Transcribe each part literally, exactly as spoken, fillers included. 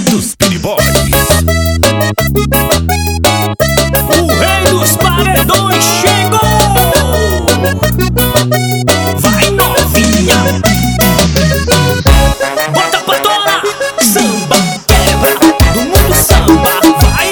dos piriboys. O rei dos paredões chegou. Vai novinha, bota pra torar. Samba quebra do mundo, samba vai.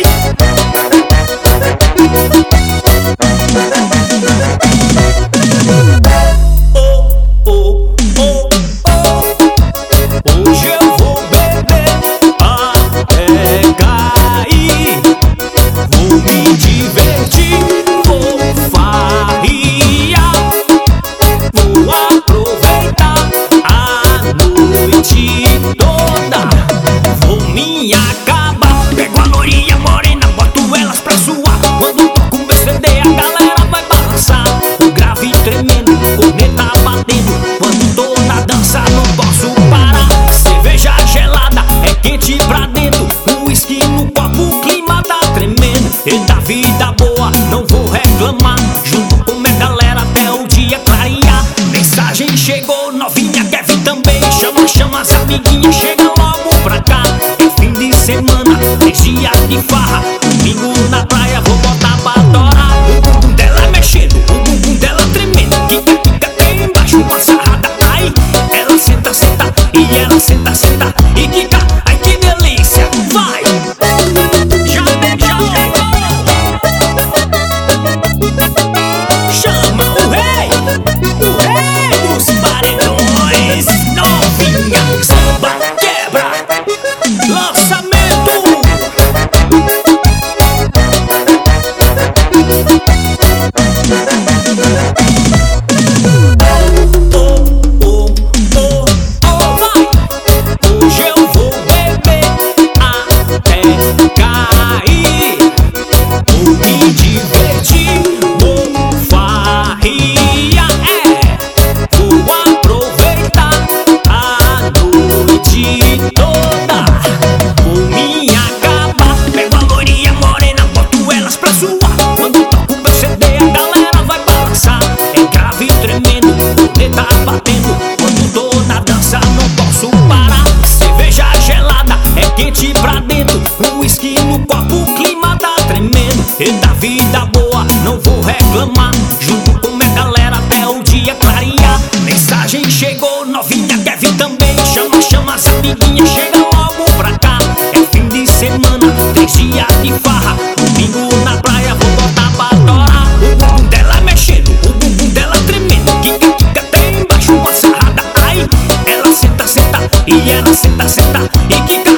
Oh, oh, oh, oh. Hoje eu vou beber até cair. Vou me divertir, vou farriar. Vou aproveitar a noite toda. Vou me acabar. Pego a lourinha morena, boto elas pra suar. Quando toco meu C D, a galera vai balançar. O grave tremendo, corneta batendo. Quando tô na dança, não posso parar. Cerveja gelada, é quente pra dentro. Um uísque no copo, o clima tá tremendo. E da vida boa, não vou reclamar. Junto com minha galera até o dia clarear. Mensagem chegou, novinha quer vir também. Chama, chama as amiguinhas, chega logo pra cá. É fim de semana, três dias de farra. Domingo na praia, vou botar pra torar. O bumbum dela mexendo, o bumbum dela tremendo. Quica, quica, tem embaixo uma sarrada. Ai, ela senta, senta, e ela senta, senta. E quica, ai que delícia, vai. Já, já chegou. Chama o rei, o rei dos paredões. Novinha, samba quebra, lançamento. Oh, oh, oh, oh, vai. Hoje eu vou beber até cair. Vou me divertir, vou farriar, é. Vou aproveitar a noite toda. Vou me acabar. Pego a lourinha morena, boto elas pra suar. Quando toco meu C D, a galera vai balançar. É grave tremendo, corneta batendo. Quando tô na dança, não posso parar. Cerveja gelada, é quente pra dentro. Um uísque no copo, o clima tá tremendo. E da vida boa, não vou reclamar. Junto com minha galera até o dia clarear. Mensagem chegou, novinha quer vir também. Chama, chama as amiguinhas, chega logo pra cá. É fim de semana, três dias de farra. Domingo na praia, vou botar pra torar. O bumbum dela mexendo, o bumbum dela tremendo. Quica, quica, tem embaixo uma sarrada. Ai, ela senta, senta, e ela senta, senta. E quica,